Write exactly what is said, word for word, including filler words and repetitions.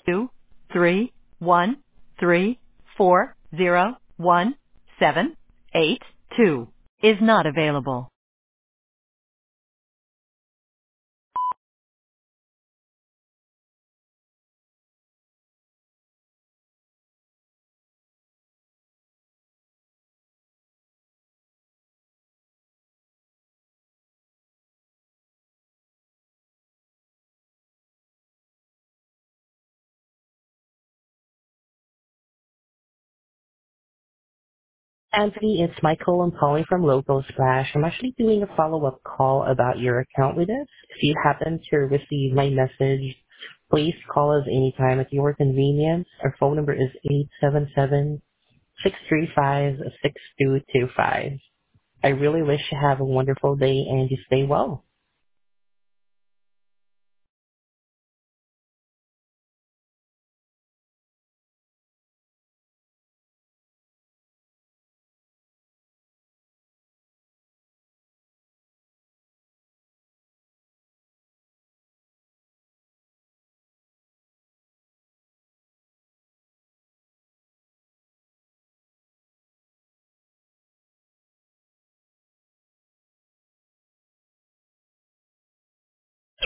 two three one three four zero one seven eight two is not available. Anthony, it's Michael. I'm calling from Local Splash. I'm actually doing a follow-up call about your account with us. If you happen to receive my message, please call us anytime at your convenience. Our phone number is eight seven seven, six three five, six two two five. I really wish you have a wonderful day and you stay well.